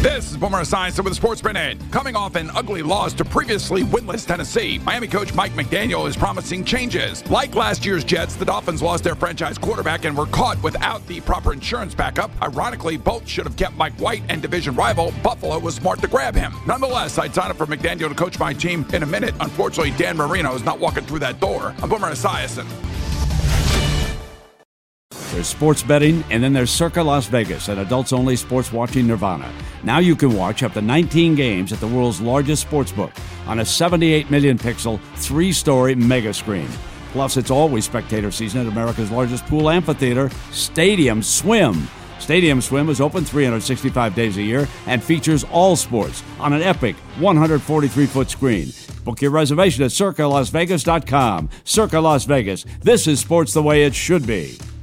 This is Boomer Esiason with the Sports Minute. Coming off an ugly loss to previously winless Tennessee, Miami coach Mike McDaniel is promising changes. Like last year's Jets, the Dolphins lost their franchise quarterback and were caught without the proper insurance backup. Ironically, both should have kept Mike White, and division rival Buffalo was smart to grab him. Nonetheless, I'd sign up for McDaniel to coach my team in a minute. Unfortunately, Dan Marino is not walking through that door. I'm Boomer Esiason. There's sports betting, and then there's Circa Las Vegas, an adults-only sports-watching nirvana. Now you can watch up to 19 games at the world's largest sportsbook on a 78 million pixel, 3-story mega screen. Plus, it's always spectator season at America's largest pool amphitheater, Stadium Swim. Stadium Swim is open 365 days a year and features all sports on an epic 143-foot screen. Book your reservation at CircaLasVegas.com. Circa Las Vegas. This is sports the way it should be.